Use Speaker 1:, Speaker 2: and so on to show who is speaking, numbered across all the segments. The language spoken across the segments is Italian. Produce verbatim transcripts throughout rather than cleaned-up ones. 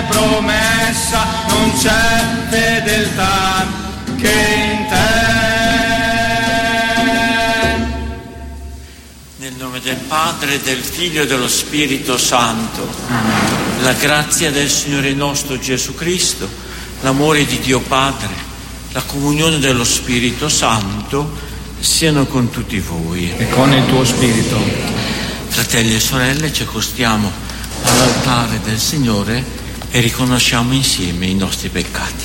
Speaker 1: promessa, non c'è fedeltà che in te.
Speaker 2: Nel nome del Padre, del Figlio e dello Spirito Santo. Amen. La grazia del Signore nostro Gesù Cristo, l'amore di Dio Padre, la comunione dello Spirito Santo siano con tutti voi.
Speaker 3: E con il tuo spirito.
Speaker 2: Fratelli e sorelle, ci accostiamo all'altare del Signore e riconosciamo insieme i nostri peccati.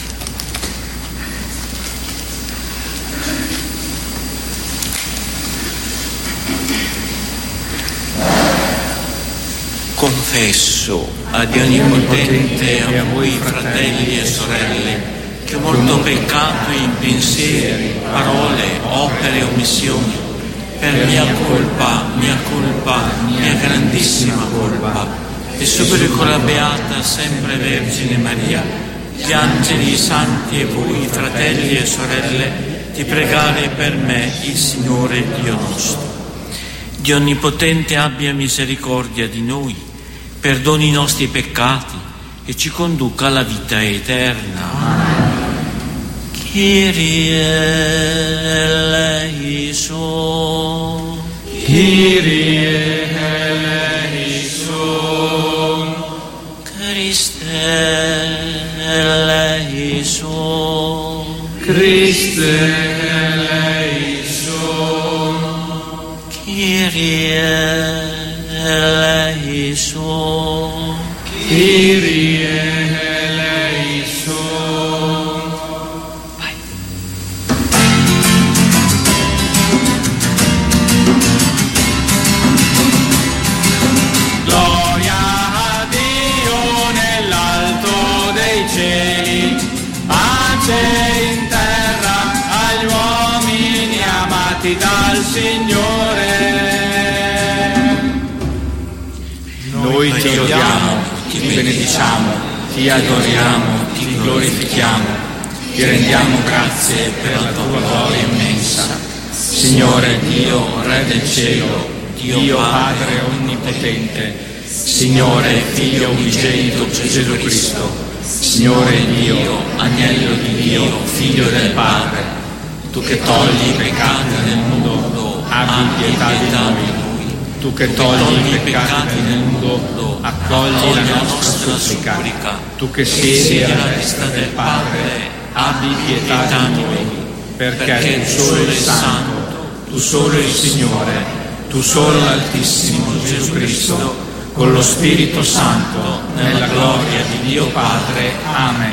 Speaker 2: Confesso a Dio Onnipotente e a voi fratelli e sorelle che ho molto peccato in pensieri, parole, opere e omissioni, per mia colpa, mia colpa, mia grandissima colpa. E supplico con la Beata sempre Vergine Maria, gli angeli, i santi e voi, fratelli e sorelle, di pregare per me il Signore Dio nostro. Dio Onnipotente abbia misericordia di noi, perdoni i nostri peccati e ci conduca alla vita eterna. Kyrie eleison,
Speaker 1: Kyrie eleison,
Speaker 2: Christe eleison,
Speaker 1: Christe eleison,
Speaker 2: Kyrie eleison,
Speaker 1: Kyrie eleison. In terra agli uomini amati dal Signore.
Speaker 3: Noi ti lodiamo, ti benediciamo, ti adoriamo, ti glorifichiamo, ti rendiamo grazie per la tua gloria immensa. Signore Dio, Re del cielo, Dio Padre onnipotente, Signore Figlio unigenito Gesù Cristo, Signore Dio, Agnello di Dio, Figlio del Padre, tu che togli i peccati del mondo, abbi pietà di noi. Tu che togli i peccati del mondo, accogli la nostra supplica. Tu che siedi alla destra del Padre, abbi pietà di noi, perché tu solo il Santo, tu solo il Signore, tu solo l'Altissimo Gesù Cristo, con lo Spirito Santo, nella gloria di Dio Padre. Amen.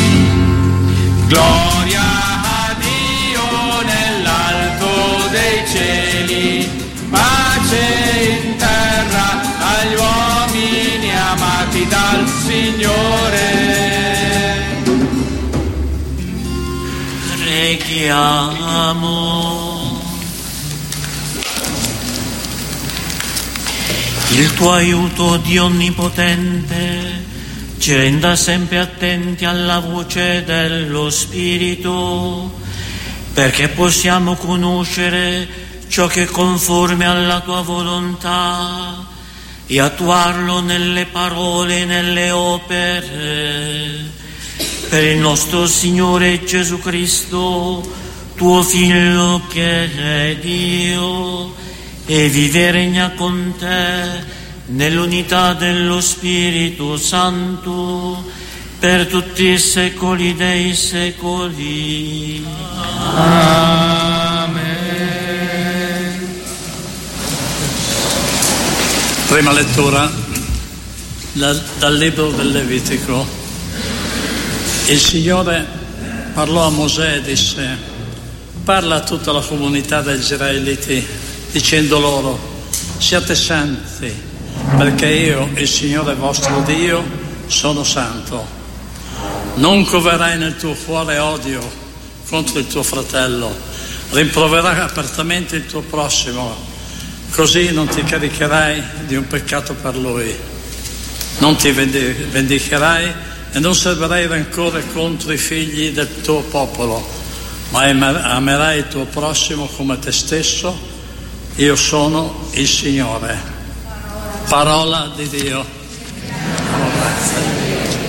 Speaker 1: Gloria a Dio nell'alto dei cieli, pace in terra agli uomini amati dal Signore.
Speaker 2: Preghiamo. Il tuo aiuto, Dio Onnipotente, ci renda sempre attenti alla voce dello Spirito, perché possiamo conoscere ciò che è conforme alla tua volontà e attuarlo nelle parole e nelle opere. Per il nostro Signore Gesù Cristo, tuo Figlio che è Dio, e vive e regna con te nell'unità dello Spirito Santo per tutti i secoli dei secoli.
Speaker 1: Amen.
Speaker 4: Prima lettura dal, dal libro del Levitico. Il Signore parlò a Mosè e disse: parla a tutta la comunità degli Israeliti dicendo loro: siate santi, perché io, il Signore vostro Dio, sono santo. Non coverai nel tuo cuore odio contro il tuo fratello, rimproverai apertamente il tuo prossimo, così non ti caricherai di un peccato per lui. Non ti vendicherai e non servirai rancore contro i figli del tuo popolo, ma amerai il tuo prossimo come te stesso. Io sono il Signore. Parola di Dio.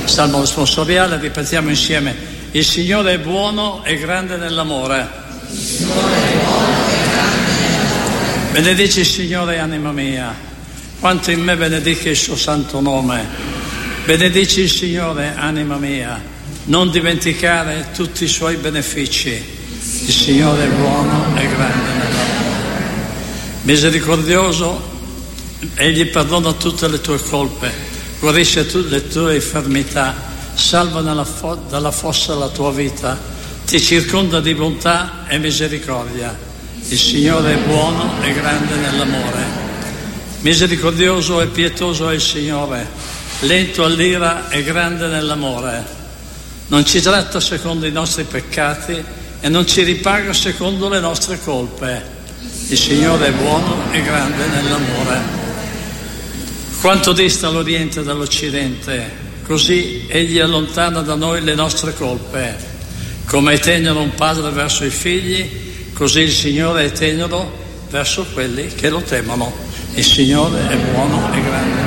Speaker 4: Salmo responsoriale, ripetiamo insieme: il Signore è buono e grande nell'amore.
Speaker 5: Il Signore è buono e grande nell'amore.
Speaker 4: Benedici il Signore, anima mia, quanto in me benedica il suo santo nome. Benedici il Signore, anima mia, non dimenticare tutti i suoi benefici. Il Signore è buono e grande nell'amore. Misericordioso, Egli perdona tutte le tue colpe, guarisce tutte le tue infermità, salva nella fo- dalla fossa la tua vita, ti circonda di bontà e misericordia. Il Signore è buono e grande nell'amore. Misericordioso e pietoso è il Signore, lento all'ira e grande nell'amore. Non ci tratta secondo i nostri peccati e non ci ripaga secondo le nostre colpe. Il Signore è buono e grande nell'amore. Quanto dista l'Oriente dall'Occidente, così Egli allontana da noi le nostre colpe. Come è tenero un padre verso i figli, così il Signore è tenero verso quelli che lo temono. Il Signore è buono e grande.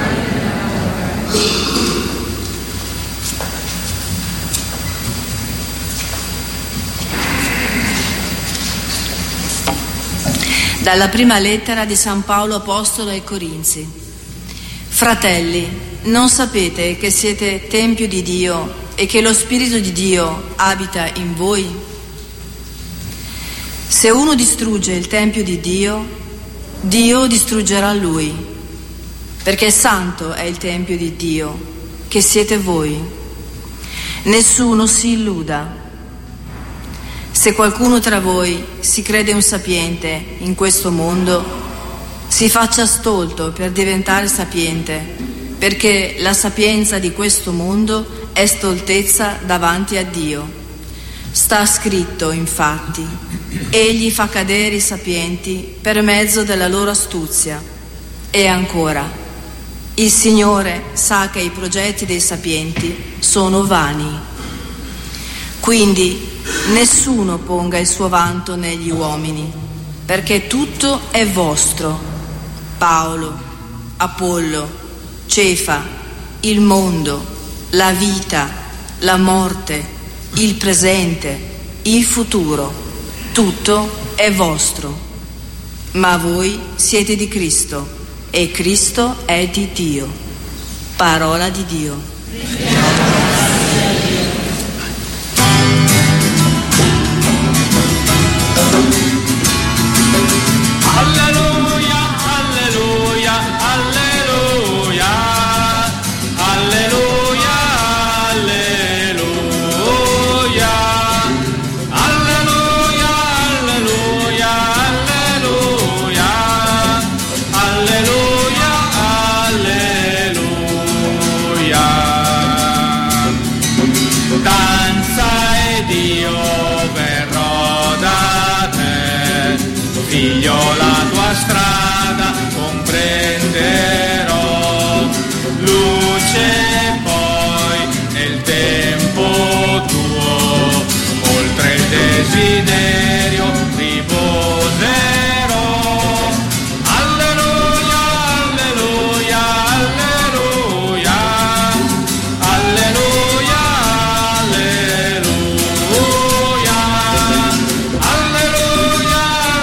Speaker 6: Dalla prima lettera di San Paolo Apostolo ai Corinzi. Fratelli, non sapete che siete tempio di Dio e che lo Spirito di Dio abita in voi? Se uno distrugge il tempio di Dio, Dio distruggerà lui, perché santo è il tempio di Dio, che siete voi. Nessuno si illuda. Se qualcuno tra voi si crede un sapiente in questo mondo, si faccia stolto per diventare sapiente, perché la sapienza di questo mondo è stoltezza davanti a Dio. Sta scritto, infatti, egli fa cadere i sapienti per mezzo della loro astuzia. E ancora, il Signore sa che i progetti dei sapienti sono vani. Quindi nessuno ponga il suo vanto negli uomini, perché tutto è vostro: Paolo, Apollo, Cefa, il mondo, la vita, la morte, il presente, il futuro, tutto è vostro. Ma voi siete di Cristo e Cristo è di Dio. Parola di Dio.
Speaker 1: Figlio, la tua strada comprenderò, luce poi nel tempo tuo, oltre il desiderio riposerò. Alleluia, alleluia, alleluia, alleluia, alleluia, alleluia.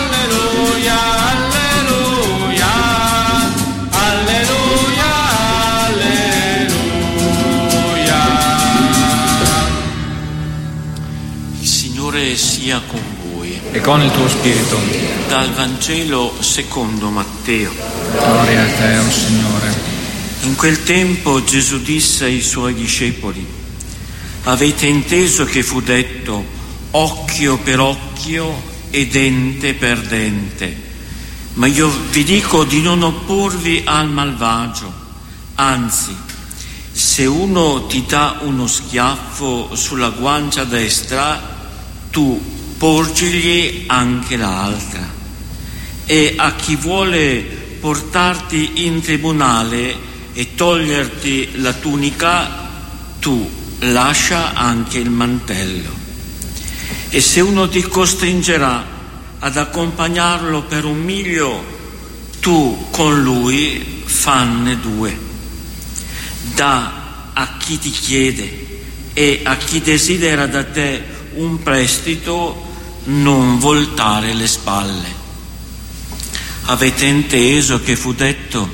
Speaker 2: Sia con voi
Speaker 3: e con il tuo spirito.
Speaker 2: Dal Vangelo secondo Matteo.
Speaker 3: Gloria a te, o Signore.
Speaker 2: In quel tempo Gesù disse ai suoi discepoli: avete inteso che fu detto occhio per occhio e dente per dente, ma io vi dico di non opporvi al malvagio. Anzi, se uno ti dà uno schiaffo sulla guancia destra, tu porgigli anche l'altra. E a chi vuole portarti in tribunale e toglierti la tunica, tu lascia anche il mantello. E se uno ti costringerà ad accompagnarlo per un miglio, tu con lui fanne due. Da a chi ti chiede e a chi desidera da te un prestito non voltare le spalle. Avete inteso che fu detto: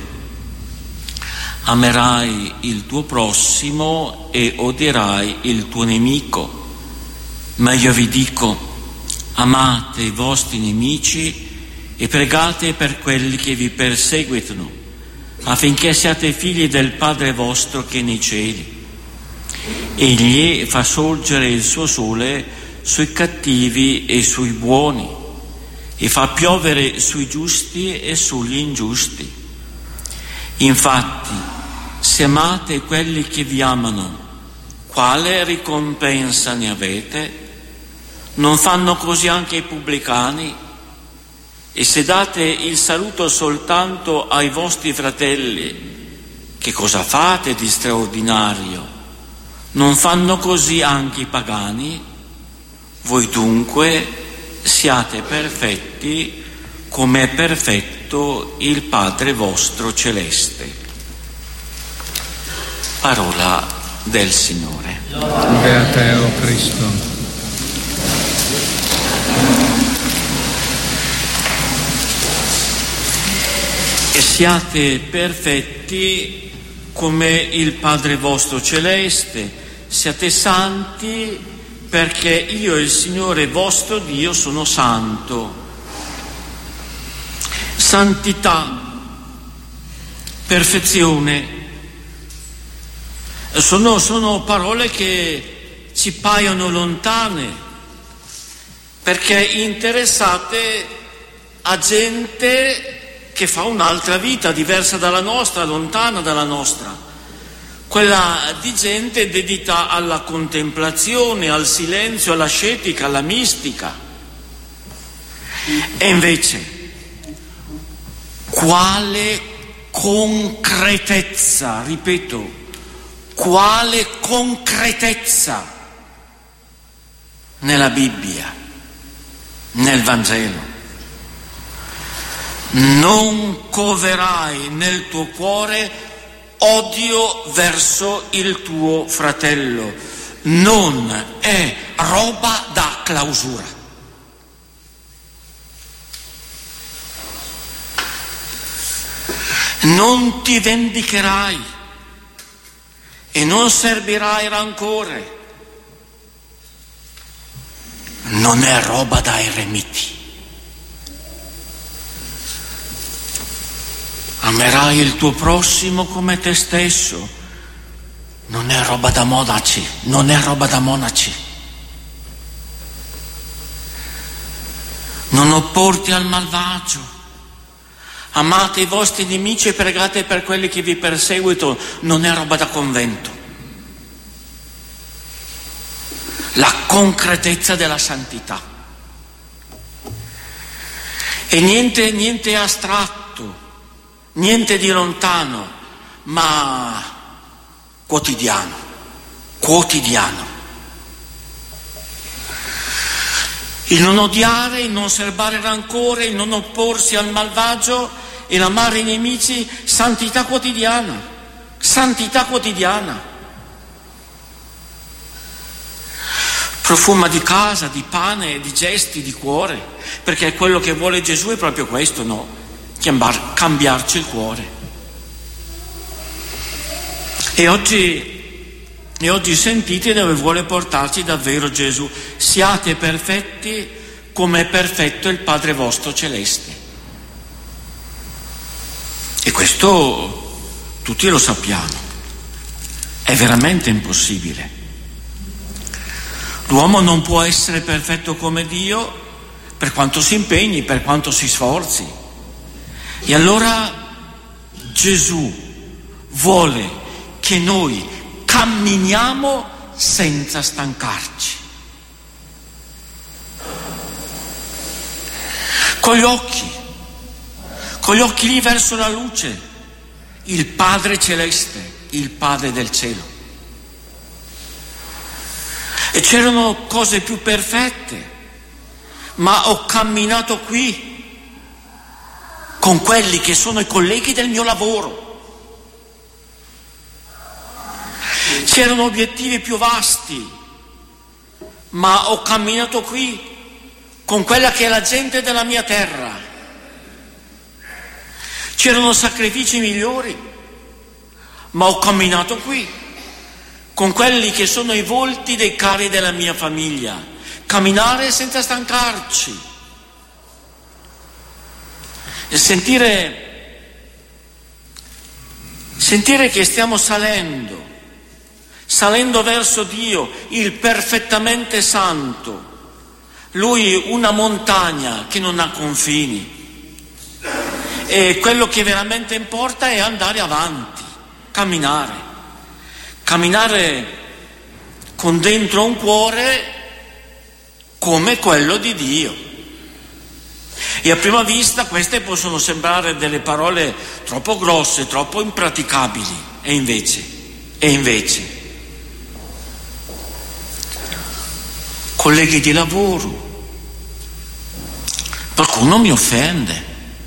Speaker 2: amerai il tuo prossimo e odierai il tuo nemico. Ma io vi dico: amate i vostri nemici e pregate per quelli che vi perseguitano, affinché siate figli del Padre vostro che è nei cieli. Egli fa sorgere il suo sole sui cattivi e sui buoni, e fa piovere sui giusti e sugli ingiusti. Infatti, se amate quelli che vi amano, quale ricompensa ne avete? Non fanno così anche i pubblicani? E se date il saluto soltanto ai vostri fratelli, che cosa fate di straordinario? Non fanno così anche i pagani? Voi dunque siate perfetti come è perfetto il Padre vostro celeste. Parola del Signore.
Speaker 3: Lode a te, o Cristo.
Speaker 2: E siate perfetti come il Padre vostro celeste, siate santi perché io, il Signore vostro Dio, sono santo. Santità, perfezione, sono, sono parole che ci paiono lontane, perché interessate a gente che fa un'altra vita diversa dalla nostra, lontana dalla nostra, quella di gente dedita alla contemplazione, al silenzio, all'ascetica, alla mistica. E invece, quale concretezza, ripeto, quale concretezza nella Bibbia, nel Vangelo. Non coverai nel tuo cuore odio verso il tuo fratello. Non è roba da clausura. Non ti vendicherai e non servirai rancore. Non è roba da eremiti. Amerai il tuo prossimo come te stesso. Non è roba da monaci, non è roba da monaci. Non opporti al malvagio. Amate i vostri nemici e pregate per quelli che vi perseguitano. Non è roba da convento. La concretezza della santità. E niente, niente astratto. Niente di lontano, ma quotidiano, quotidiano. Il non odiare, il non serbare rancore, il non opporsi al malvagio e l'amare i nemici, santità quotidiana, santità quotidiana. Profuma di casa, di pane, di gesti, di cuore, perché quello che vuole Gesù è proprio questo, no? Cambiarci il cuore. E oggi, e oggi sentite dove vuole portarci davvero Gesù: siate perfetti come è perfetto il Padre vostro celeste. E questo tutti lo sappiamo, è veramente impossibile. L'uomo non può essere perfetto come Dio per quanto si impegni, per quanto si sforzi. E allora Gesù vuole che noi camminiamo senza stancarci, con gli occhi, con gli occhi lì verso la luce, il Padre celeste, il Padre del cielo. E c'erano cose più perfette, ma ho camminato qui con quelli che sono i colleghi del mio lavoro. C'erano obiettivi più vasti, ma ho camminato qui con quella che è la gente della mia terra. C'erano sacrifici migliori, ma ho camminato qui con quelli che sono i volti dei cari della mia famiglia. Camminare senza stancarci e sentire, sentire che stiamo salendo, salendo verso Dio, il perfettamente santo. Lui una montagna che non ha confini. E quello che veramente importa è andare avanti, camminare. Camminare con dentro un cuore come quello di Dio. E a prima vista queste possono sembrare delle parole troppo grosse, troppo impraticabili. E invece, e invece, colleghi di lavoro, qualcuno mi offende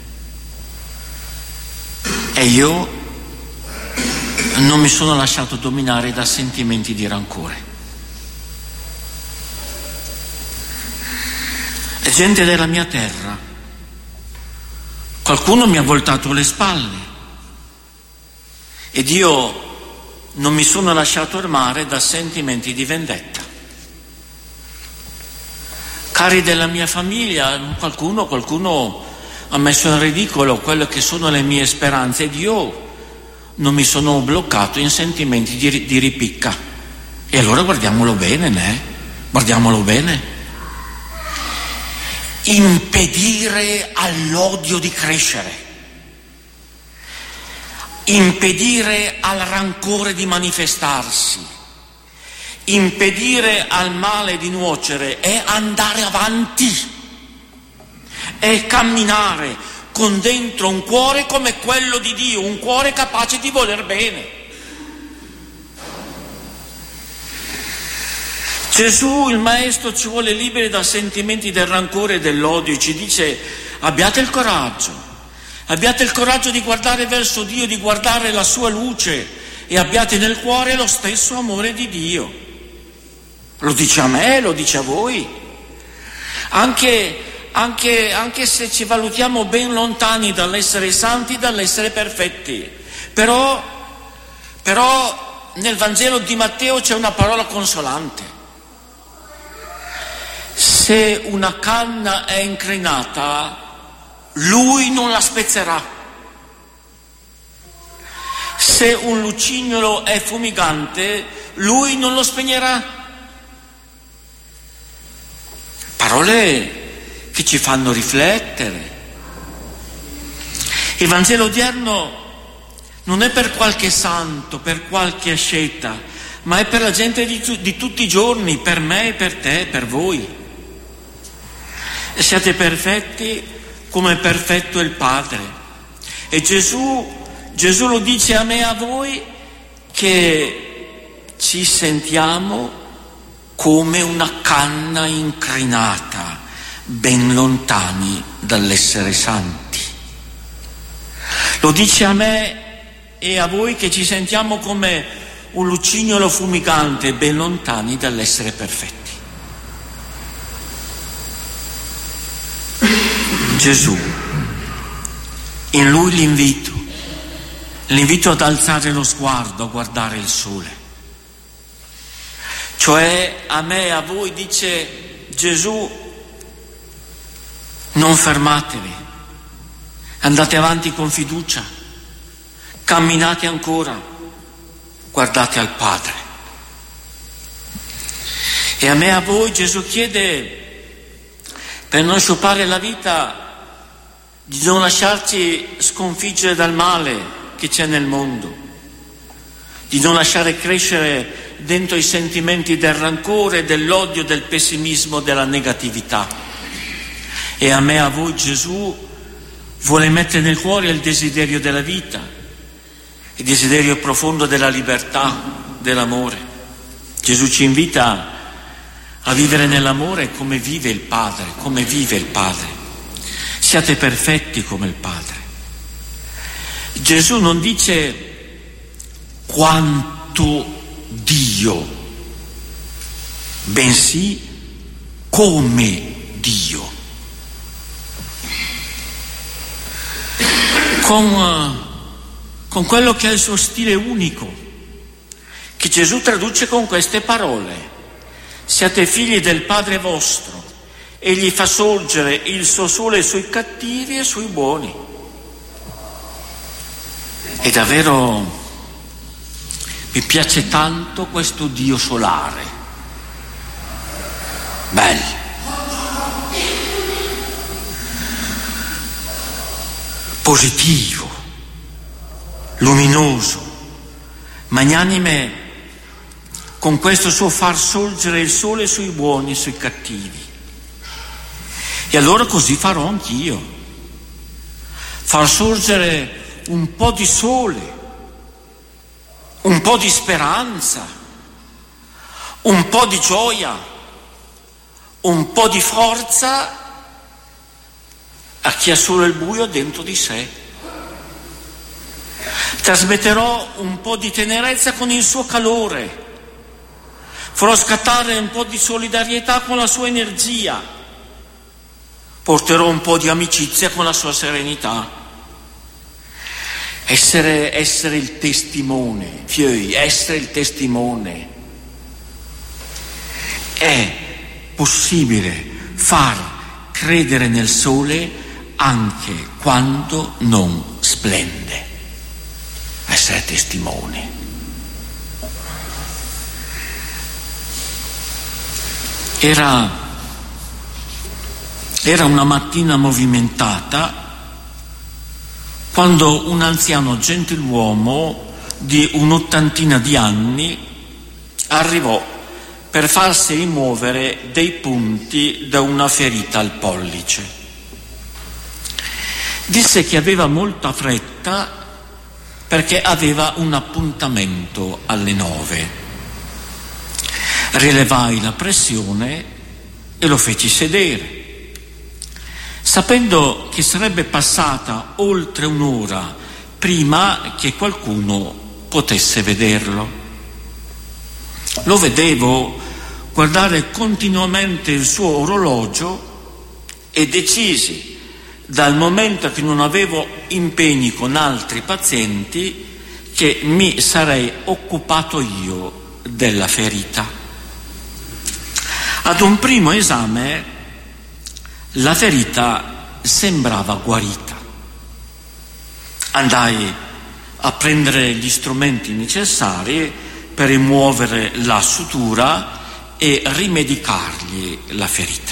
Speaker 2: e io non mi sono lasciato dominare da sentimenti di rancore. È gente della mia terra, qualcuno mi ha voltato le spalle ed io non mi sono lasciato armare da sentimenti di vendetta. Cari della mia famiglia, qualcuno, qualcuno ha messo in ridicolo quelle che sono le mie speranze ed io non mi sono bloccato in sentimenti di, di ripicca. E allora guardiamolo bene, né? Guardiamolo bene. Impedire all'odio di crescere, impedire al rancore di manifestarsi, impedire al male di nuocere è andare avanti, è camminare con dentro un cuore come quello di Dio, un cuore capace di voler bene. Gesù, il Maestro, ci vuole liberi da sentimenti del rancore e dell'odio e ci dice: abbiate il coraggio, abbiate il coraggio di guardare verso Dio, di guardare la sua luce e abbiate nel cuore lo stesso amore di Dio. Lo dice a me, lo dice a voi. Anche, anche, anche se ci valutiamo ben lontani dall'essere santi, dall'essere perfetti. Però, però nel Vangelo di Matteo c'è una parola consolante. Se una canna è incrinata, lui non la spezzerà. Se un lucignolo è fumigante, lui non lo spegnerà. Parole che ci fanno riflettere. Il Vangelo odierno non è per qualche santo, per qualche asceta, ma è per la gente di, tu, di tutti i giorni, per me, per te, per voi. E siate perfetti come è perfetto il Padre. E Gesù, Gesù lo dice a me e a voi che ci sentiamo come una canna incrinata, ben lontani dall'essere santi. Lo dice a me e a voi che ci sentiamo come un lucignolo fumigante, ben lontani dall'essere perfetti. Gesù, in lui l'invito, l'invito ad alzare lo sguardo, a guardare il sole. Cioè a me e a voi dice Gesù: non fermatevi, andate avanti con fiducia, camminate ancora, guardate al Padre. E a me e a voi Gesù chiede, per non sciupare la vita, di non lasciarci sconfiggere dal male che c'è nel mondo, di non lasciare crescere dentro i sentimenti del rancore, dell'odio, del pessimismo, della negatività. E a me e a voi Gesù vuole mettere nel cuore il desiderio della vita, il desiderio profondo della libertà, dell'amore. Gesù ci invita a vivere nell'amore come vive il Padre, come vive il Padre. Siate perfetti come il Padre. Gesù non dice quanto Dio, bensì come Dio. Con, uh, con quello che è il suo stile unico, che Gesù traduce con queste parole: siate figli del Padre vostro, egli fa sorgere il suo sole sui cattivi e sui buoni. E davvero mi piace tanto questo Dio solare, bello, positivo, luminoso, magnanime, con questo suo far sorgere il sole sui buoni e sui cattivi. E allora così farò anch'io, far sorgere un po' di sole, un po' di speranza, un po' di gioia, un po' di forza a chi ha solo il buio dentro di sé. Trasmetterò un po' di tenerezza con il suo calore, farò scattare un po' di solidarietà con la sua energia, porterò un po' di amicizia con la sua serenità. Essere, essere il testimone, fioi, essere il testimone. È possibile far credere nel sole anche quando non splende. Essere testimone. Era, era una mattina movimentata quando un anziano gentiluomo di un'ottantina di anni arrivò per farsi rimuovere dei punti da una ferita al pollice. Disse che aveva molta fretta perché aveva un appuntamento alle nove. Rilevai la pressione e lo feci sedere. Sapendo che sarebbe passata oltre un'ora prima che qualcuno potesse vederlo. Lo vedevo guardare continuamente il suo orologio e decisi, dal momento che non avevo impegni con altri pazienti, che mi sarei occupato io della ferita. Ad un primo esame la ferita sembrava guarita. Andai a prendere gli strumenti necessari per rimuovere la sutura e rimedicargli la ferita.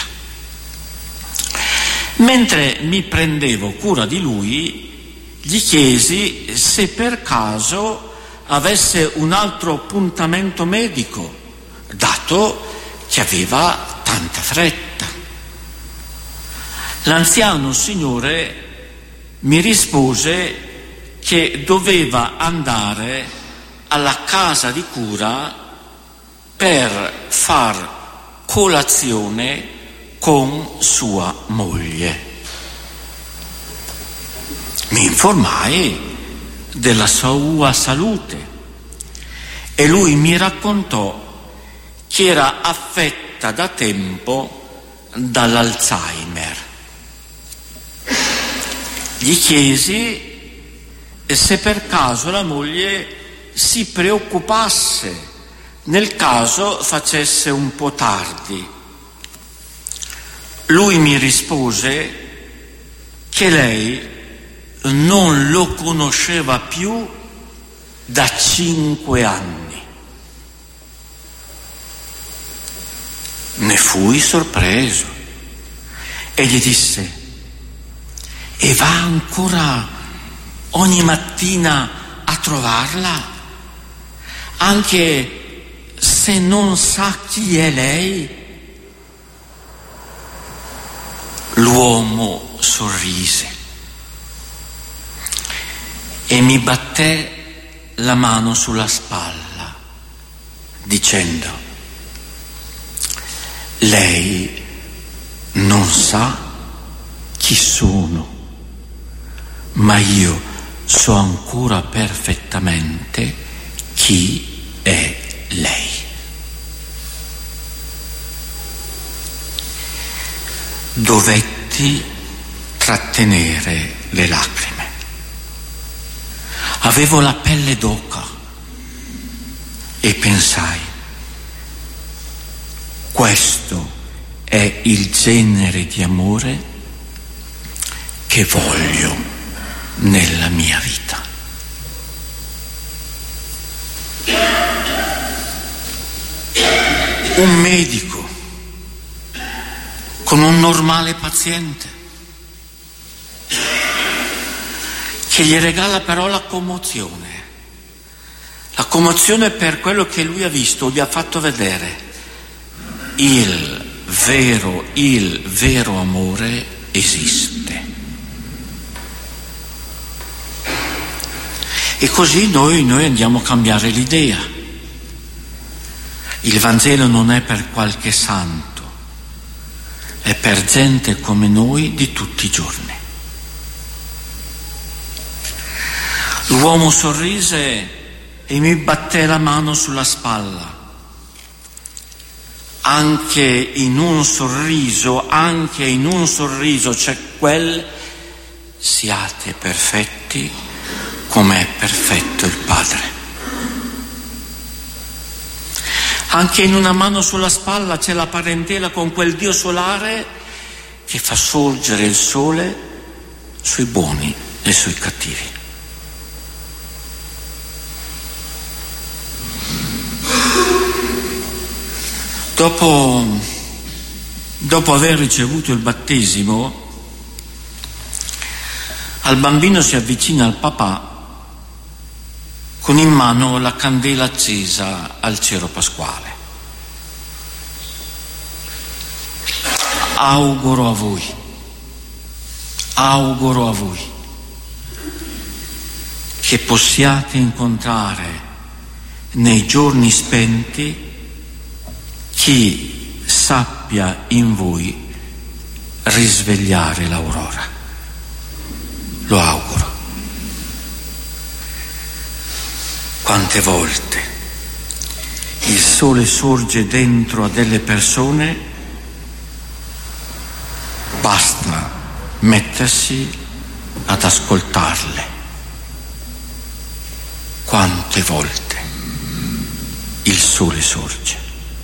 Speaker 2: Mentre mi prendevo cura di lui, gli chiesi se per caso avesse un altro appuntamento medico, dato che aveva tanta fretta. L'anziano signore mi rispose che doveva andare alla casa di cura per far colazione con sua moglie. Mi informai della sua salute e lui mi raccontò che era affetta da tempo dall'Alzheimer. Gli chiesi se per caso la moglie si preoccupasse nel caso facesse un po' tardi. Lui mi rispose che lei non lo conosceva più da cinque anni. Ne fui sorpreso e gli disse: e va ancora ogni mattina a trovarla, anche se non sa chi è lei? L'uomo sorrise e mi batté la mano sulla spalla, dicendo: lei non sa chi sono, ma io so ancora perfettamente chi è lei. Dovetti trattenere le lacrime. Avevo la pelle d'oca e pensai: questo è il genere di amore che voglio nella mia vita. Un medico con un normale paziente che gli regala però la commozione, la commozione per quello che lui ha visto, gli ha fatto vedere. Il vero, il vero amore esiste. E così noi, noi andiamo a cambiare l'idea. Il Vangelo non è per qualche santo, è per gente come noi di tutti i giorni. L'uomo sorrise e mi batté la mano sulla spalla. Anche in un sorriso, anche in un sorriso c'è quel: siate perfetti come è perfetto il Padre. Anche in una mano sulla spalla c'è la parentela con quel Dio solare che fa sorgere il sole sui buoni e sui cattivi. Dopo, dopo aver ricevuto il battesimo, al bambino si avvicina al papà con in mano la candela accesa al cero pasquale. Auguro a voi, auguro a voi che possiate incontrare nei giorni spenti chi sappia in voi risvegliare l'aurora. Lo auguro. Quante volte il sole sorge dentro a delle persone, basta mettersi ad ascoltarle. Quante volte il sole sorge.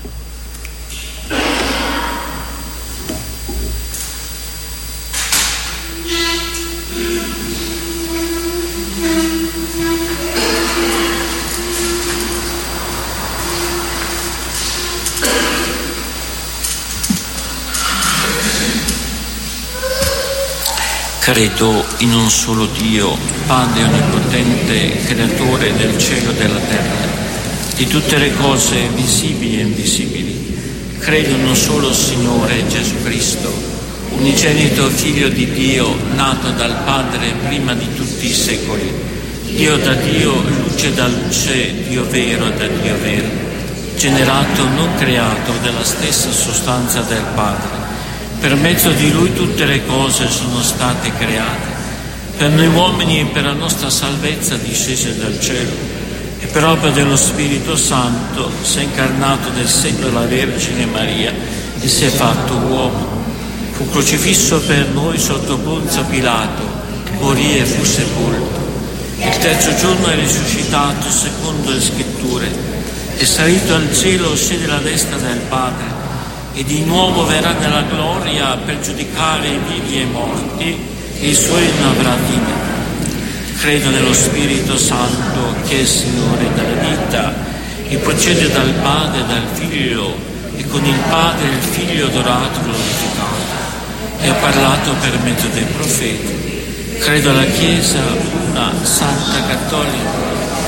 Speaker 2: Credo in un solo Dio, Padre onnipotente, creatore del cielo e della terra, di tutte le cose visibili e invisibili. Credo in un solo Signore Gesù Cristo, unigenito Figlio di Dio, nato dal Padre prima di tutti i secoli, Dio da Dio, luce da luce, Dio vero da Dio vero, generato, non creato, della stessa sostanza del Padre. Per mezzo di Lui tutte le cose sono state create. Per noi uomini e per la nostra salvezza discese dal cielo, e per opera dello Spirito Santo si è incarnato nel seno della Vergine Maria e si è fatto uomo. Fu crocifisso per noi sotto Ponzio Pilato, morì e fu sepolto. Il terzo giorno è risuscitato secondo le Scritture, è salito al cielo, siede alla destra del Padre, e di nuovo verrà nella gloria per giudicare i vivi e i morti, e i suoi non avrà fine. Credo nello Spirito Santo, che è il Signore della vita, e procede dal Padre e dal Figlio, e con il Padre e il Figlio adorato e glorificato, e ha parlato per mezzo dei profeti. Credo alla Chiesa, una santa cattolica.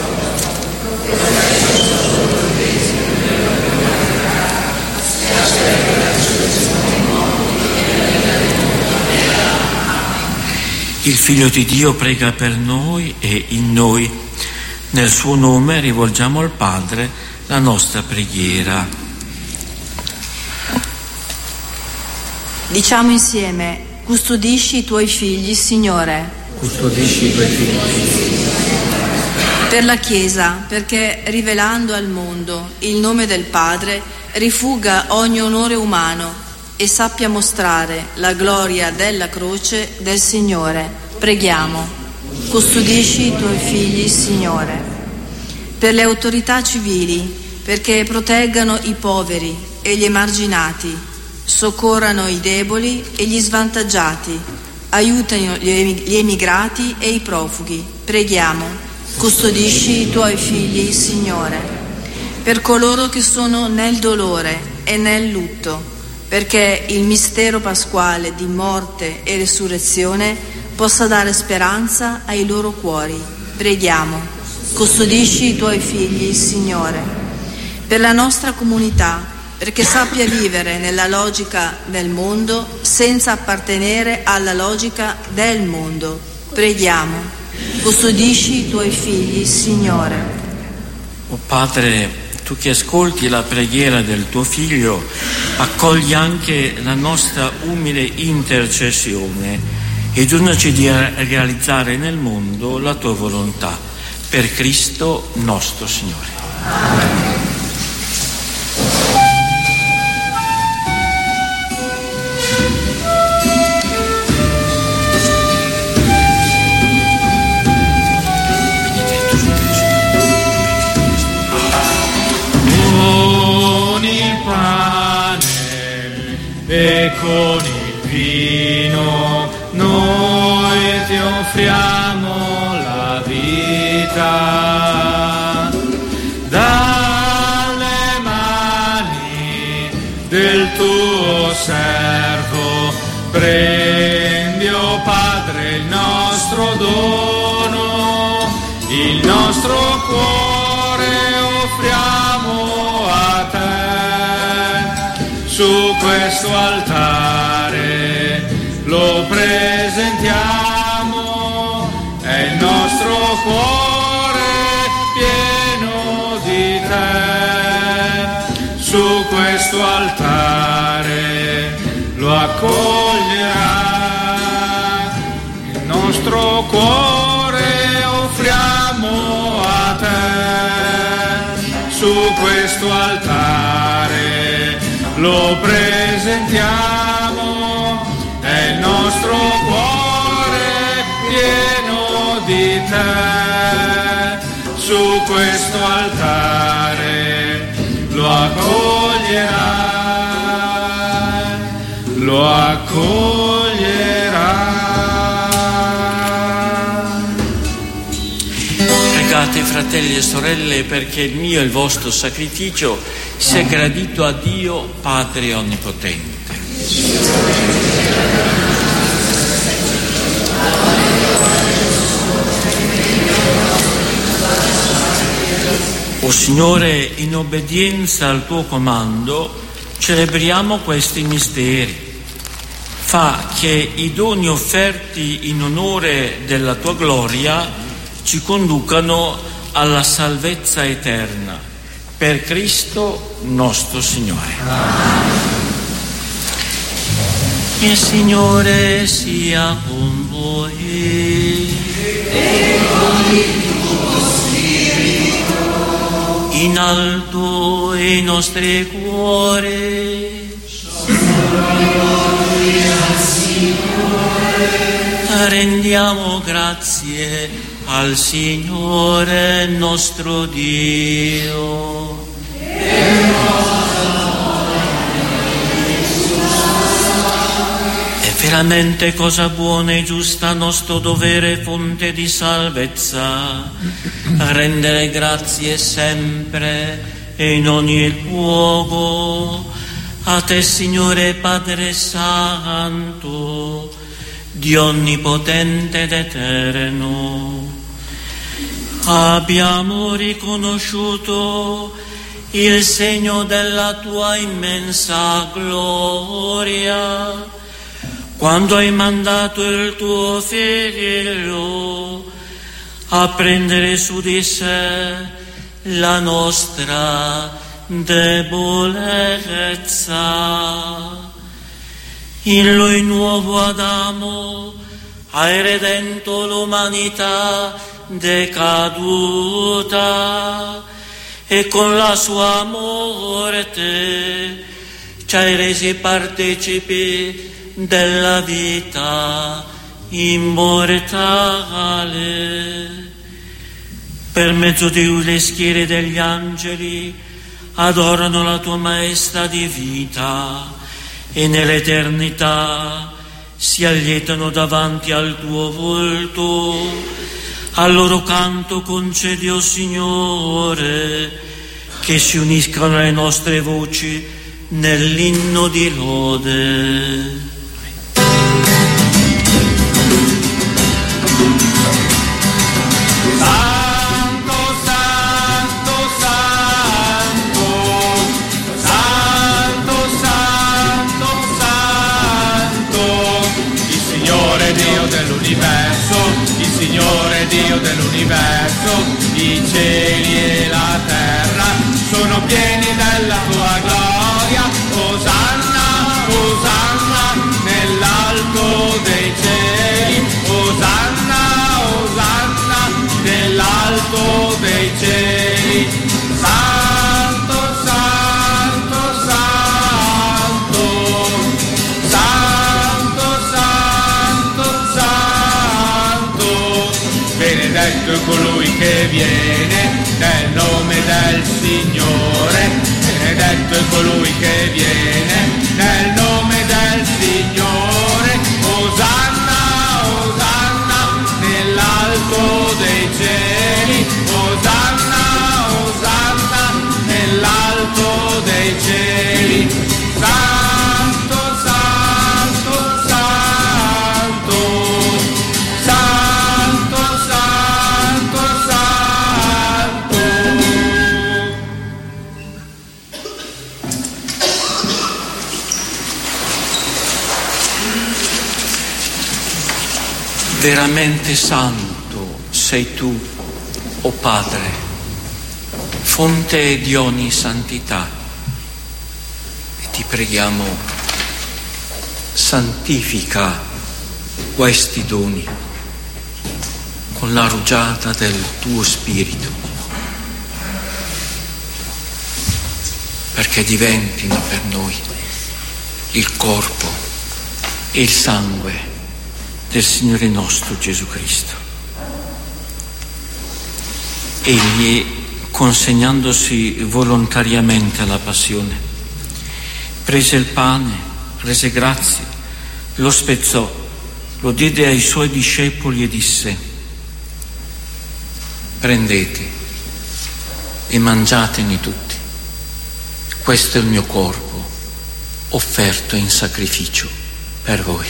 Speaker 2: Il Figlio di Dio prega per noi e in noi. Nel suo nome rivolgiamo al Padre la nostra preghiera.
Speaker 6: Diciamo insieme: custodisci i tuoi figli, Signore.
Speaker 3: Custodisci i tuoi figli.
Speaker 6: Per la Chiesa, perché rivelando al mondo il nome del Padre, rifugga ogni onore umano e sappia mostrare la gloria della croce del Signore. Preghiamo. Custodisci i tuoi figli, Signore. Per le autorità civili, perché proteggano i poveri e gli emarginati, soccorrano i deboli e gli svantaggiati, aiutano gli emigrati e i profughi. Preghiamo. Custodisci i tuoi figli, Signore. Per coloro che sono nel dolore e nel lutto, perché il mistero pasquale di morte e resurrezione possa dare speranza ai loro cuori. Preghiamo. Custodisci i tuoi figli, Signore. Per la nostra comunità, perché sappia vivere nella logica del mondo senza appartenere alla logica del mondo. Preghiamo. Custodisci i tuoi figli, Signore.
Speaker 2: O Padre, tu che ascolti la preghiera del tuo Figlio, accogli anche la nostra umile intercessione e donaci di realizzare nel mondo la tua volontà. Per Cristo nostro Signore. Amen.
Speaker 1: E con il vino noi ti offriamo la vita. Dalle mani del tuo servo prendi, o Padre, il nostro dono, il nostro cuore offriamo a te. Su questo altare lo presentiamo, è il nostro cuore pieno di te. Su questo altare lo accoglierà, il nostro cuore offriamo a te. Su questo altare lo presentiamo, è il nostro cuore pieno di te. Su questo altare lo accoglierà, lo accoglierà.
Speaker 2: Pregate, fratelli e sorelle, perché il mio e il vostro sacrificio sia gradito a Dio Padre Onnipotente. O Signore, in obbedienza al tuo comando, celebriamo questi misteri. Fa che i doni offerti in onore della tua gloria ci conducano alla salvezza eterna. Per Cristo nostro Signore. Il Signore sia con voi.
Speaker 5: E con il tuo spirito.
Speaker 2: In alto i nostri cuori.
Speaker 5: Gloria al Signore.
Speaker 2: Rendiamo grazie al Signore nostro Dio. È veramente cosa buona e giusta, nostro dovere, fonte di salvezza, rendere grazie sempre e in ogni luogo a te, Signore Padre Santo, Dio onnipotente ed eterno. Abbiamo riconosciuto il segno della tua immensa gloria quando hai mandato il tuo Figlio a prendere su di sé la nostra debolezza. In lui, nuovo Adamo, hai redento l'umanità decaduta, e con la sua morte ci hai resi partecipi della vita immortale. Per mezzo delle schiere degli angeli adorano la tua maestà di vita e nell'eternità si allietano davanti al tuo volto. Al loro canto concedi, o Signore, che si uniscano le nostre voci nell'inno di lode.
Speaker 1: Signore Dio dell'universo, i cieli e la terra sono pieni della tua gloria. Osanna, Osanna nell'alto dei cieli. Osanna, Osanna nell'alto dei cieli. Santo, santo, santo, santo, santo, santo. Benedetto è colui che viene nel nome del Signore. Benedetto è colui che viene nel nome del Signore. Osanna, Osanna nell'alto dei cieli. Osanna, Osanna nell'alto dei cieli. Santo, santo, santo, santo, santo, santo.
Speaker 2: Veramente santo sei tu, o Padre, fonte di ogni santità, e ti preghiamo, santifica questi doni con la rugiada del tuo Spirito, perché diventino per noi il corpo e il sangue del Signore nostro Gesù Cristo. Egli, consegnandosi volontariamente alla passione, prese il pane, rese grazie, lo spezzò, lo diede ai suoi discepoli e disse: prendete e mangiatene tutti, questo è il mio corpo offerto in sacrificio per voi.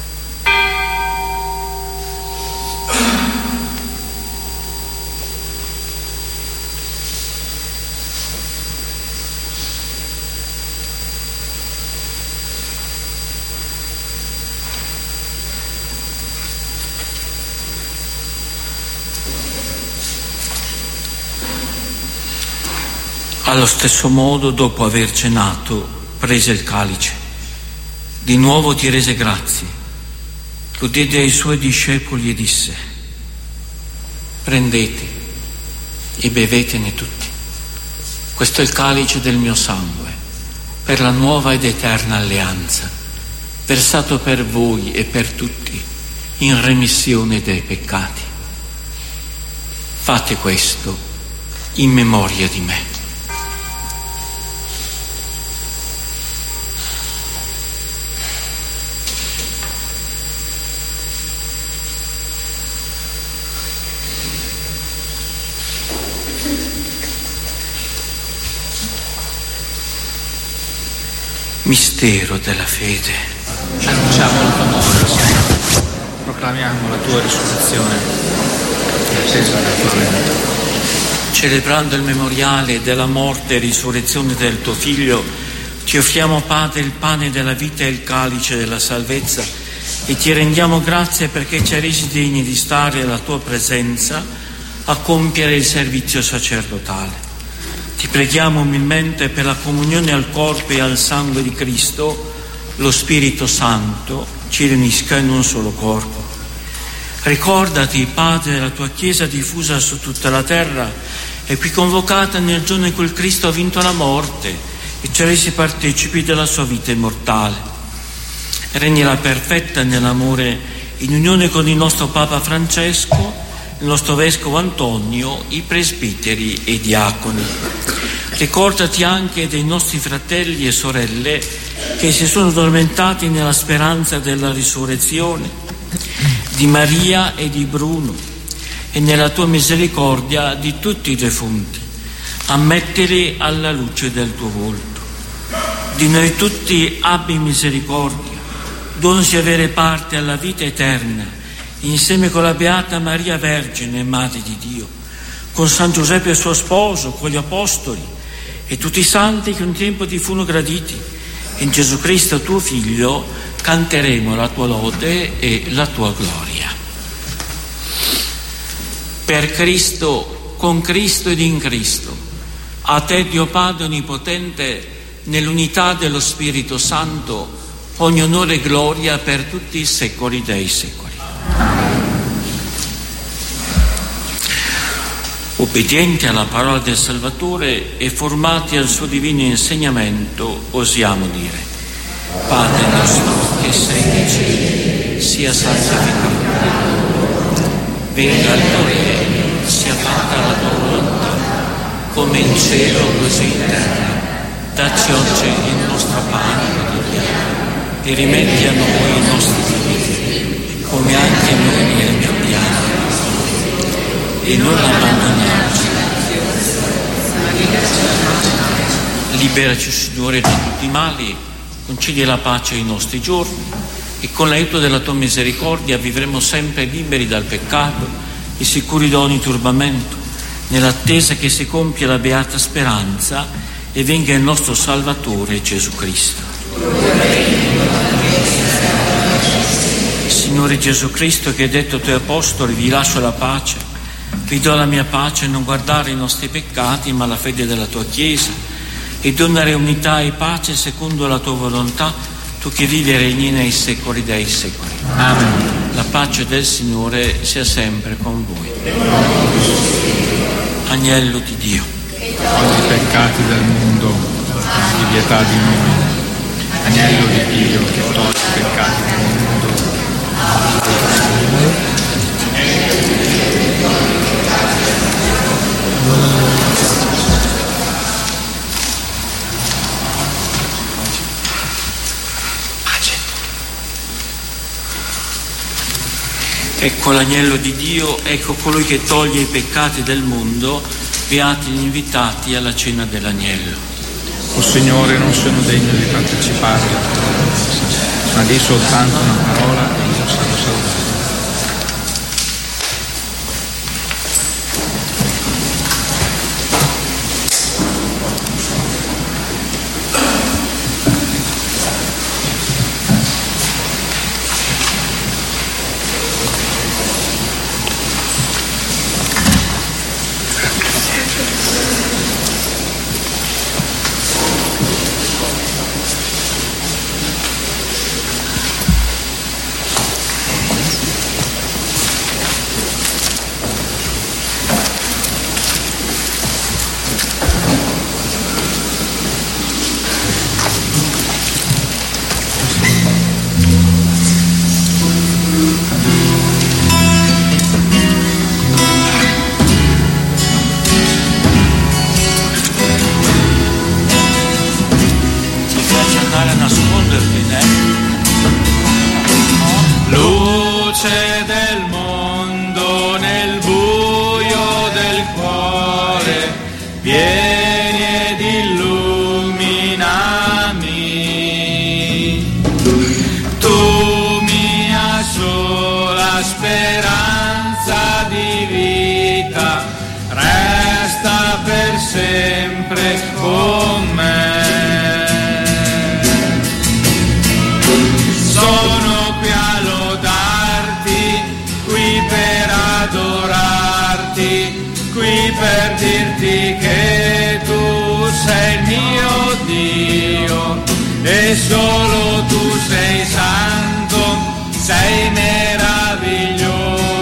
Speaker 2: Allo stesso modo, dopo aver cenato, prese il calice, di nuovo ti rese grazie, lo diede ai suoi discepoli e disse: prendete e bevetene tutti, questo è il calice del mio sangue, per la nuova ed eterna alleanza, versato per voi e per tutti in remissione dei peccati. Fate questo in memoria di me. Mistero della fede.
Speaker 3: Annunciamo il tuo amore, Signore. Proclamiamo la tua risurrezione e l'attesa della tua venuta.
Speaker 2: Celebrando il memoriale della morte e risurrezione del tuo Figlio, ti offriamo, Padre, il pane della vita e il calice della salvezza, e ti rendiamo grazie perché ci hai resi degni di stare alla tua presenza a compiere il servizio sacerdotale. Ti preghiamo umilmente per la comunione al corpo e al sangue di Cristo, lo Spirito Santo ci riunisca in un solo corpo. Ricordati, Padre, della tua Chiesa diffusa su tutta la terra e qui convocata nel giorno in cui Cristo ha vinto la morte e ci ha resi partecipi della sua vita immortale. Regnila perfetta nell'amore, in unione con il nostro Papa Francesco, il nostro Vescovo Antonio, i presbiteri e i diaconi. Ricordati anche dei nostri fratelli e sorelle che si sono addormentati nella speranza della risurrezione, di Maria e di Bruno, e nella tua misericordia di tutti i defunti, ammettili alla luce del tuo volto. Di noi tutti abbi misericordia, donaci avere parte alla vita eterna, insieme con la Beata Maria Vergine, Madre di Dio, con San Giuseppe suo sposo, con gli Apostoli e tutti i santi che un tempo ti furono graditi. In Gesù Cristo tuo Figlio canteremo la tua lode e la tua gloria. Per Cristo, con Cristo ed in Cristo, a te Dio Padre Onnipotente, nell'unità dello Spirito Santo, ogni onore e gloria per tutti i secoli dei secoli. Obbedienti alla parola del Salvatore e formati al suo divino insegnamento, osiamo dire: Padre nostro che sei nei cieli, sia santificato, venga il tuo regno, sia fatta la tua volontà, come in cielo così in terra. Dacci oggi il nostro pane quotidiano e rimetti a noi i nostri debiti, come anche noi li rimettiamo, e non abbandonarci. Liberaci, Signore, da tutti i mali, concedi la pace ai nostri giorni e con l'aiuto della tua misericordia vivremo sempre liberi dal peccato e sicuri da ogni turbamento, nell'attesa che si compia la beata speranza e venga il nostro Salvatore Gesù Cristo. Signore Gesù Cristo, che hai detto ai tuoi apostoli: vi lascio la pace, vi do la mia pace, non guardare i nostri peccati ma la fede della tua Chiesa, e donare unità e pace secondo la tua volontà, tu che vivi e regni nei secoli dei secoli. Amen. La pace del Signore sia sempre con voi. Agnello di Dio,
Speaker 3: togli i peccati del mondo, abbi pietà di noi. Agnello di Dio, che togli i peccati del mondo, abbi pietà di noi.
Speaker 2: Ecco l'agnello di Dio, ecco colui che toglie i peccati del mondo, beati gli invitati alla cena dell'agnello.
Speaker 3: O Signore, non sono degno di partecipare alla tua messa, ma di soltanto una parola e io sarò salvato.
Speaker 1: Luce del mondo nel buio del cuore, vieni ed illuminami. Tu mia sola speranza di vita, resta per sempre con me. Sono qui a lodarti, qui per adorarti, qui per dirti che tu sei il mio Dio e solo tu sei santo, sei meraviglioso.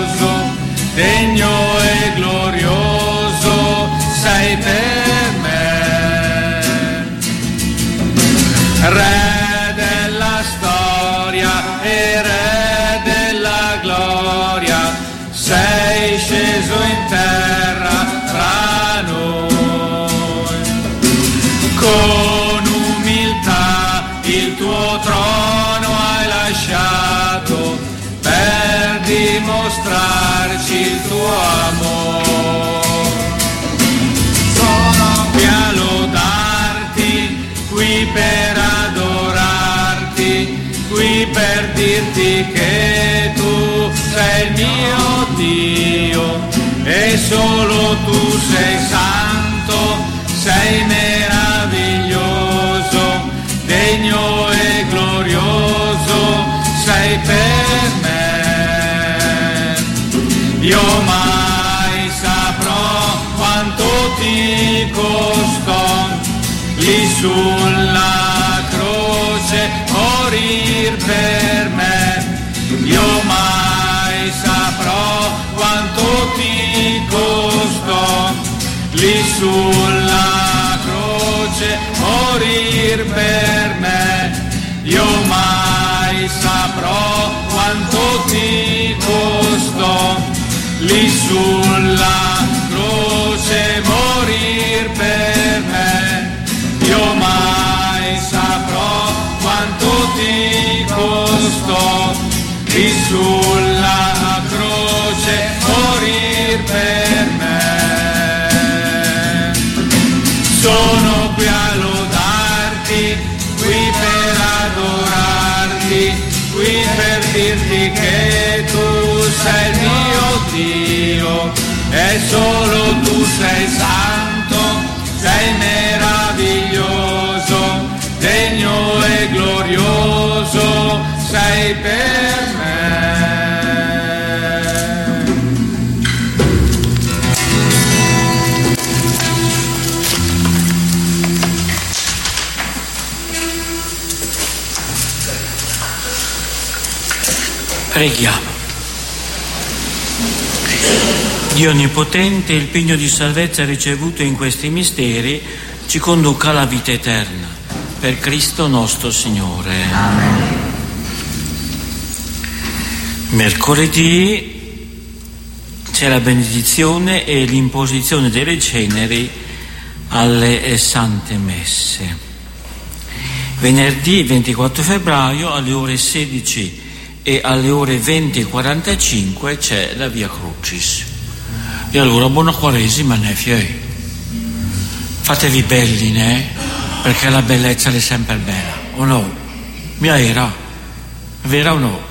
Speaker 1: per dirti che tu sei il mio Dio e solo tu sei santo, sei meraviglioso, degno e glorioso sei per me. Io mai saprò quanto ti costò lì sulla croce morir per me. Io mai saprò quanto ti costò lì sulla croce morir per me. Io mai saprò quanto ti costò lì sulla croce morir per me. Io mai saprò quanto ti costò lì sulla croce morir per me. Sono qui a lodarti, qui per adorarti, qui per dirti che tu sei il mio Dio e solo tu sei santo, sei meraviglioso, degno e glorioso sei per me.
Speaker 2: Preghiamo. Dio Onnipotente, il pegno di salvezza ricevuto in questi misteri ci conduca alla vita eterna. Per Cristo nostro Signore.
Speaker 3: Amen.
Speaker 2: Mercoledì c'è la benedizione e l'imposizione delle ceneri alle Sante Messe. Venerdì ventiquattro febbraio alle ore sedici e alle ore venti e quarantacinque c'è la Via Crucis. E allora buona Quaresima, ne fiei. Fatevi belli, ne? Perché la bellezza è sempre bella, o no? Mia era, vera o no?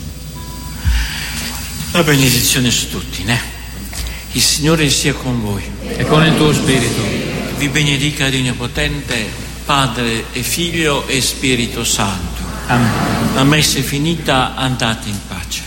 Speaker 2: La benedizione su tutti, ne? Il Signore sia con voi.
Speaker 3: E con il tuo spirito.
Speaker 2: Vi benedica Dio Onnipotente, Padre e Figlio e Spirito Santo.
Speaker 3: Amen.
Speaker 2: La messa è finita, andate in pace.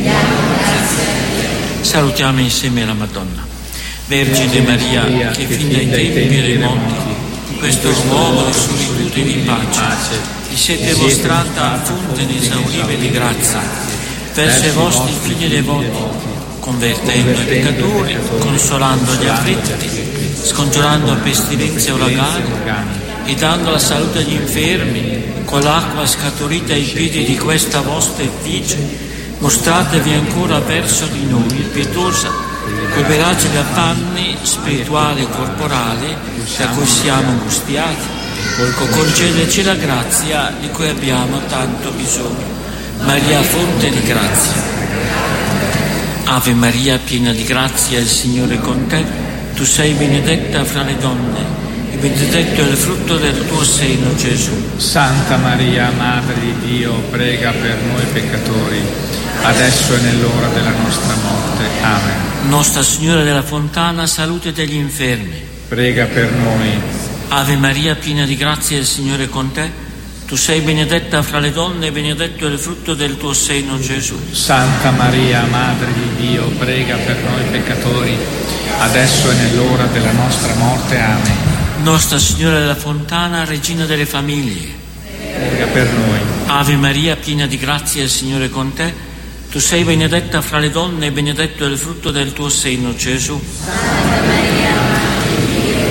Speaker 2: Salutiamo insieme la Madonna. Vergine Maria, che fin dai tempi e dai mondi, in questo luogo di solitudine e di pace, vi siete mostrata fonte inesauribile di grazia verso i vostri figli devoti, convertendo i peccatori, consolando gli afflitti, scongiurando pestilenze e uragani e dando la salute agli infermi, con l'acqua scaturita ai piedi di questa vostra effigie, mostratevi ancora verso di noi, pietosa, quei veraci affanni spirituali e corporali da cui siamo angustiati, concedeci la grazia di cui abbiamo tanto bisogno. Maria, fonte di grazia. Ave Maria, piena di grazia, il Signore è con te. Tu sei benedetta fra le donne e benedetto è il frutto del tuo seno, Gesù.
Speaker 3: Santa Maria, Madre di Dio, prega per noi peccatori, adesso e nell'ora della nostra morte. Amen.
Speaker 2: Nostra Signora della Fontana, salute degli infermi,
Speaker 3: prega per noi.
Speaker 2: Ave Maria, piena di grazia, il Signore è con te. Tu sei benedetta fra le donne e benedetto è il frutto del tuo seno, Gesù.
Speaker 3: Santa Maria, Madre di Dio, prega per noi peccatori, adesso e nell'ora della nostra morte. Amen.
Speaker 2: Nostra Signora della Fontana, Regina delle famiglie,
Speaker 3: prega per noi.
Speaker 2: Ave Maria, piena di grazia, il Signore è con te. Tu sei benedetta fra le donne e benedetto è il frutto del tuo seno, Gesù.
Speaker 5: Santa Maria, Madre di Dio,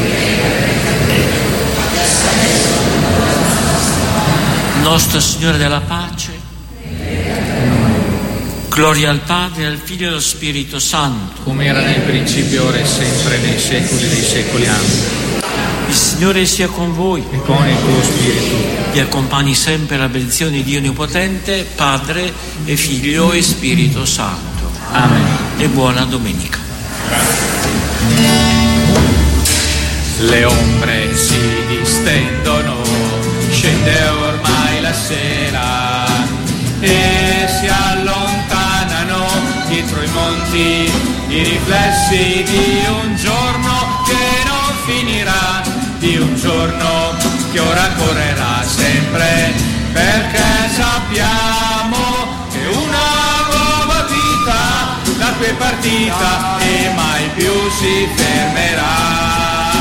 Speaker 2: Nostra Signora della Pace, gloria al Padre, al Figlio e allo Spirito Santo,
Speaker 3: come era nel principio, ora e sempre, nei secoli dei secoli. Amen.
Speaker 2: Il Signore sia con voi
Speaker 3: e con il tuo spirito.
Speaker 2: Vi accompagni sempre la benedizione di Dio Onnipotente, Padre e Figlio e Spirito Santo.
Speaker 3: Amen.
Speaker 2: E buona domenica.
Speaker 1: Le ombre si distendono, scende ormai la sera, e si allontanano dietro i monti i riflessi di un giorno che non finirà, di un giorno che ora correrà sempre, perché sappiamo che una nuova vita da qui è partita e mai più si fermerà.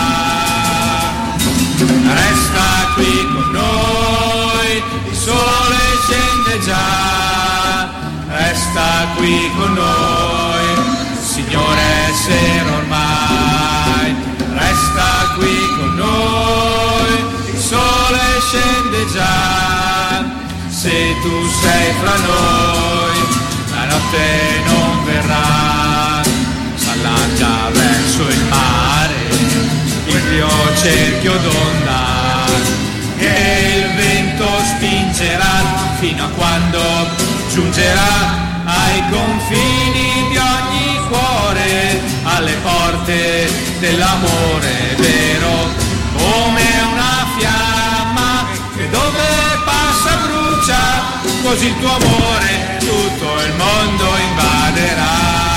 Speaker 1: Resta qui con noi, il sole scende già, resta qui con noi, Signore sera ormai, resta qui con noi, il sole scende già, se tu sei fra noi, la notte non verrà, s'allarga verso il mare, il mio cerchio d'onda, e il vento spingerà fino a quando giungerà ai confini di ogni cuore, alle porte dell'amore vero, come una fiamma che dove passa brucia, così il tuo amore tutto il mondo invaderà.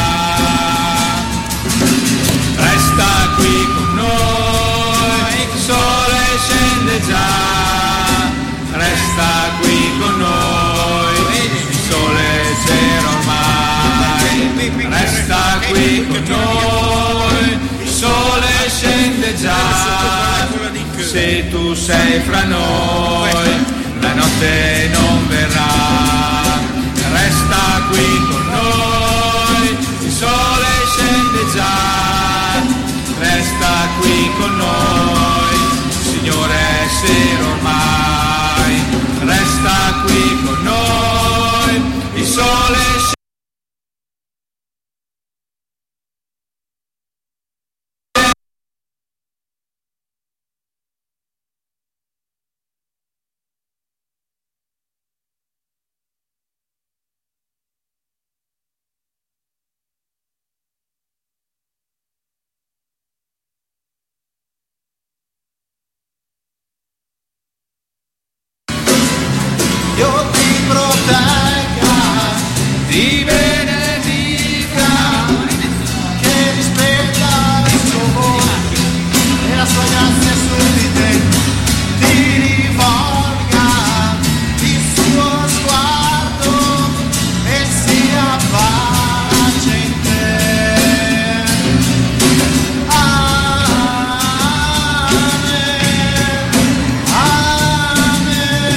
Speaker 1: Resta qui con noi, il sole scende già, resta qui con noi, il sole c'era ormai, resta qui con noi, il sole scende già, se tu sei fra noi, la notte non verrà, resta qui con noi, il sole scende già, resta qui con noi, Signore sera ormai, resta qui con noi, il sole scende.
Speaker 7: Io ti protegga,
Speaker 1: Ti benedica,
Speaker 7: che rispetta il suo volto e la sua grazia su di te, ti rivolga il suo sguardo e sia pace in te. Amen, amen,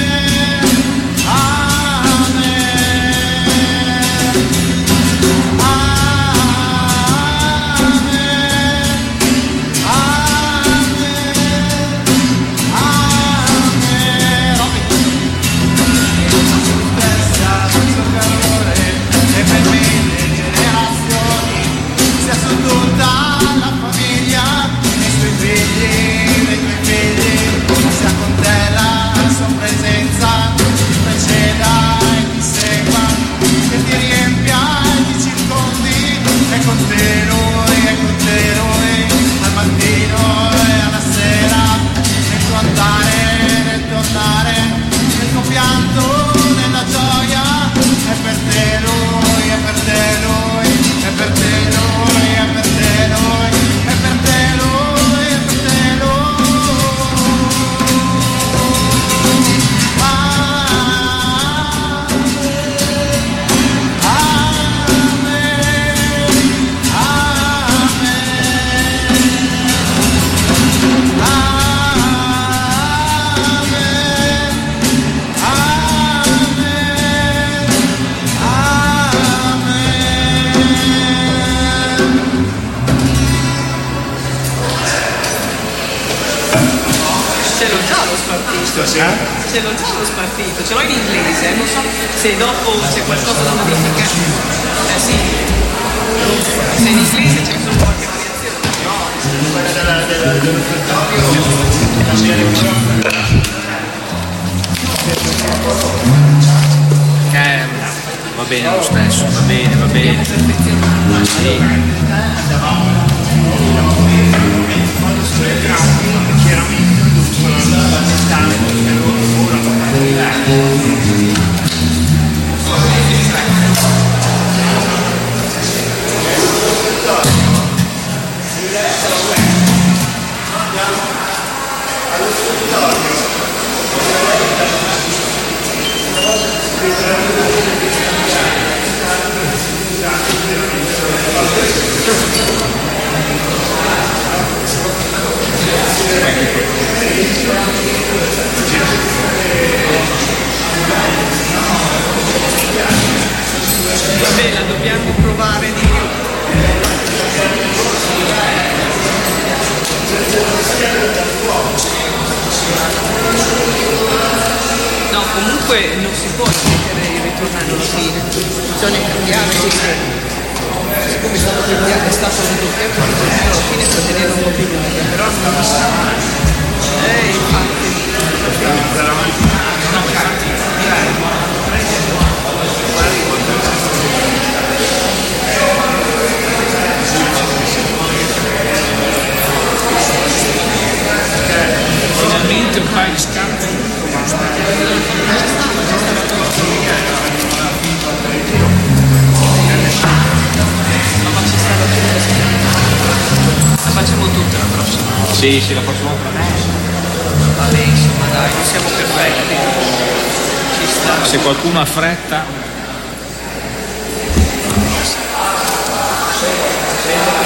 Speaker 8: Stasera? Ce l'ho già lo spartito, ce l'ho in inglese, non so se dopo c'è qualcosa da dire perché. Eh sì, se in inglese c'è solo qualche variazione. No, quella della della della
Speaker 3: Eh, va bene lo stesso, va bene, va bene. Ma sì.
Speaker 8: Vabbè, la dobbiamo provare di più. No, comunque non si può mettere il ritornello alla fine, bisogna cambiare, siccome è stato cambiato, è stato ridoppiato il ritornello alla fine per tenere un po' più lunga, però non sta. Eh, infatti.
Speaker 4: Finalmente un paio di scarpe.
Speaker 8: Ma ci stava tutta. La facciamo tutta la prossima.
Speaker 3: Sì, sì, la prossima volta.
Speaker 8: Vabbè, insomma, dai, non siamo perfetti. Ci sta.
Speaker 3: Se qualcuno ha fretta.